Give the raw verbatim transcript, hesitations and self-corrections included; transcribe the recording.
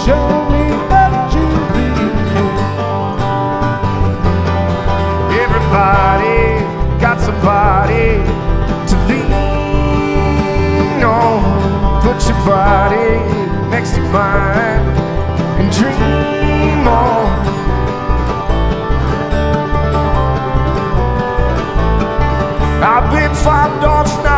show me that you really. Everybody got somebody to lean on. Put your body next to mine and dream on. I've been five dogs now.